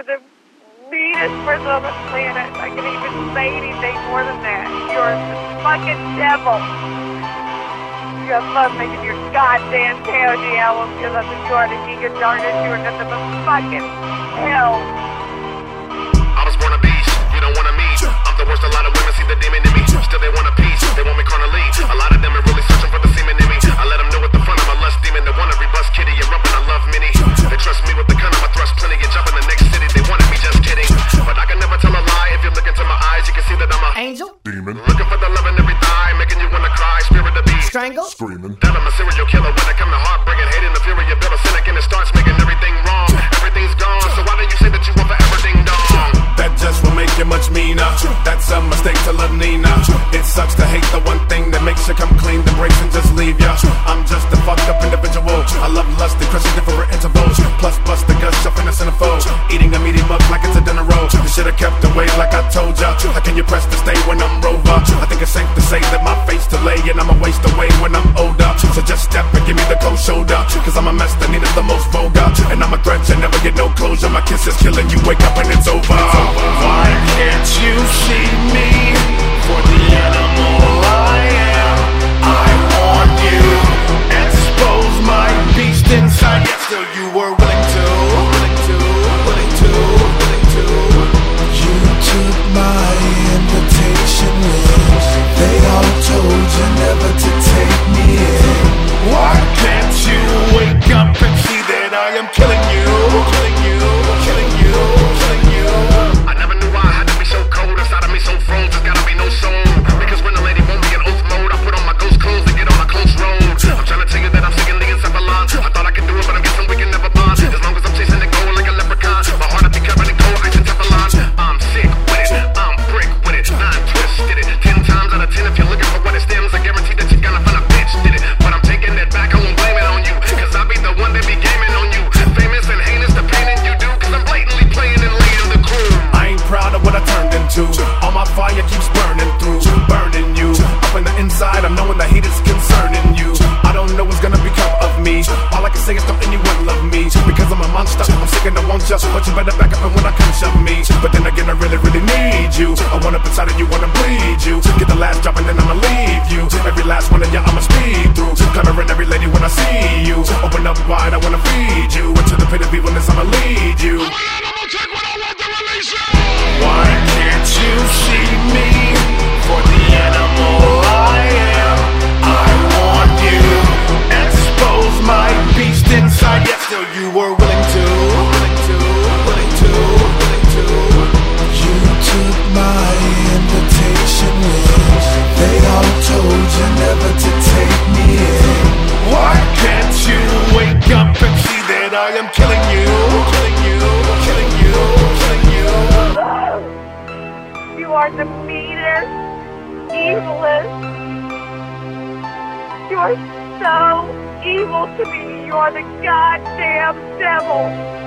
You're the meanest person on the planet. I can't even say anything more than that. You're the fucking devil. You have fun making your goddamn KOD album because I think you are the king of darkness. You are nothing but fucking hell. I was born a beast, you don't wanna meet. I'm the worst, a lot of women see the demon in me. Still they want a piece, they want me carnally. A lot of them are really searching for the semen in me. I let them know at the front I'm a lust demon. They wanna rebust kitty and rubbing, I love mini. They trust me with the gun, I'ma thrust plenty and jump in the next city. They wanted me, just kidding. But I can never tell a lie. If you look into my eyes, you can see that I'm a angel, demon. Looking for the love in every thigh, making you wanna cry. Spirit of the beast, strangle, screaming. That I'm a serial killer when it come to heartbreaking, hating the fury. You build a cynic and it starts making everything wrong. Everything's gone, so why don't you say that you want forever ding dong? That just will make you much meaner. That's a mistake to love Nina. It sucks to hate the one thing that makes you come clean, then breaks and just leave ya. I'm just a fucked up individual. I love lust and crushing different intervals. Plus bust the guts, shuffling us in a fold. Eating a meaty mug like it's a dinner roll. You should've kept away like I told ya. How can you press to stay when I'm rover? I think it's safe to say that my face delay and I'ma waste away when I'm older. So just step and give me the cold shoulder. Cause I'm a mess that needed the most vulgar. And I'm a threat, you never get no closure. My kiss is killing you, wake up and it's over. Why can't you see me for the animal I am? I want you, expose my beast inside. Yet still you were willing to. You took my invitation with. They all told you never to take me in. Why can't you wake up and see that I am killing you? I never knew why I had to be so cold. Inside of me so froze, there's gotta be no soul. Because when the lady won't be in oath mode, I put on my ghost clothes to get on a close road. I'm trying to tell you that I'm sick and encephalon. I thought I could do it, but I'm guessing we can never bond. As long as I'm chasing the goal like a leprechaun. My heart will be covered in gold, ice and Teflon. I'm sick with it, I'm brick with it. 9 twisted it, 10 times out of 10. If you're looking for what it stems, I guarantee that you're gonna find a bitch did it. But I'm taking it back, I won't blame it on you. Cause I'll be the one that be gaming on you. Famous and heinous the painting you do. Cause I'm blatantly playing and laying the crew. I ain't proud of what I turned into. All my fire keeps burning through, burning you. Up in the inside, I'm knowing the heat is concerning you. I don't know what's gonna become of me. All I can say is don't anyone love me. Because I'm a monster, I'm sick and I won't just. But you better back up and when I come shove me. But then again, I really, really need you. I want up inside of you, wanna bleed you. Get the last drop and then I'ma leave you. Every last one of you, I'ma speed through. Coloring every lady when I see you. Open up wide, I wanna feed you. Into the pit of evilness, I'ma lead you. Why can't you see me for the animal I am? I want you, expose my beast inside. Yet still you were willing to. You took my invitation with. They all told you never to take me in. Why can't you wake up and see that I am killing you? You are the meanest, evilest. You are so evil to me. You are the goddamn devil.